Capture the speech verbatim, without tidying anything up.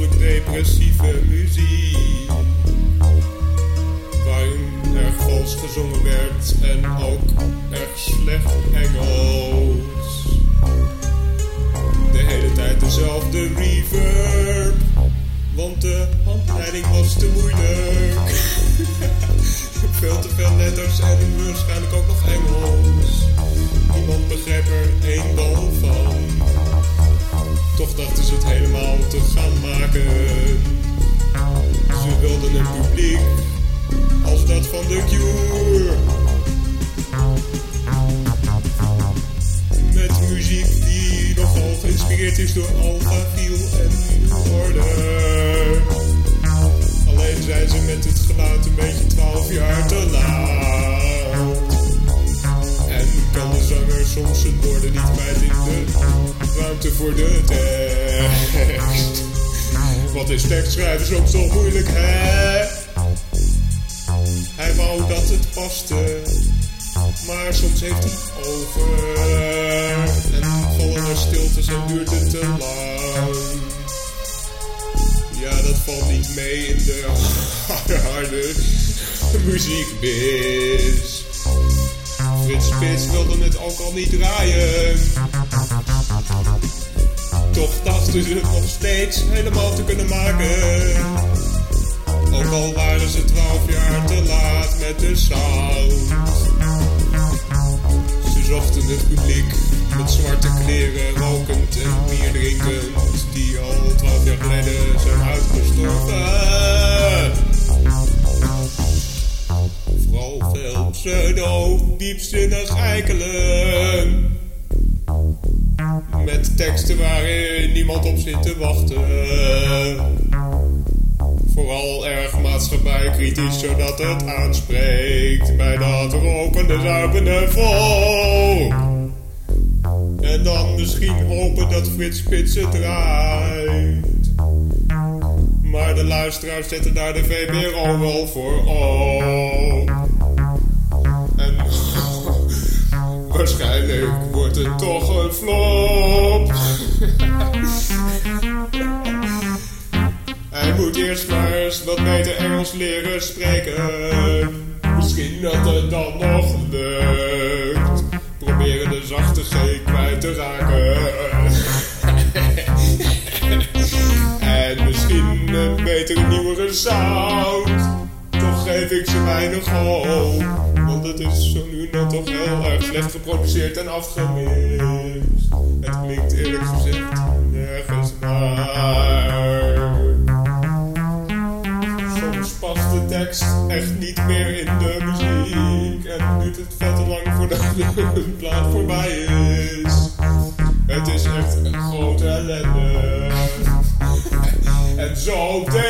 behoorlijk depressieve muziek. Waarin erg vals gezongen werd en ook erg slecht Engels. De hele tijd dezelfde reverb, want de handleiding was te moeilijk. Veel te veel letters en waarschijnlijk ook nog Engels. Niemand begreep er één bal van. Toch dachten ze het helemaal te gaan maken. Ze wilden een publiek als dat van The Cure. Met muziek die nogal geïnspireerd is door Alphaville en New Order. Alleen zijn ze met het geluid een beetje twaalf jaar te laat. En kan de zanger soms zijn woorden niet kwijt in de ruimte voor de tekst. Wat is tekstschrijven soms toch moeilijk, hè? Hij wou dat het paste, maar soms heeft hij het over. En vallen er stiltes en duurt het te lang. Ja, dat valt niet mee in de harde muziekbiz. Frits Spits wilde het ook al niet draaien. Toch dachten ze het nog steeds helemaal te kunnen maken. Ook al waren ze twaalf jaar te laat met de sound. Ze zochten het publiek met zwarte kleren, rokend en bier drinkend, die al twaalf jaar geleden zijn uitgestorven. Vooral veel pseudo, diepzinnig eikelen. Met teksten waarin niemand op zit te wachten. Vooral erg maatschappijkritisch, zodat het aanspreekt bij dat rokende, zuipende volk. En dan misschien hopen dat Frits Spits het draait. Maar de luisteraars zetten daar de V P R O wel voor op. En waarschijnlijk wordt het toch een flop. Hij moet eerst maar eens wat beter Engels leren spreken. Misschien dat het dan nog lukt. Proberen de zachte G kwijt te raken. En misschien een betere, nieuwere sound. Toch geef ik ze weinig hoop. Want het is zo nu dan toch heel erg slecht geproduceerd en afgemixt. Het klinkt eerlijk gezegd nergens naar. Soms past de tekst echt niet meer in de muziek. En duurt het veel te lang voordat de plaat voorbij is. Het is echt een grote ellende. En zo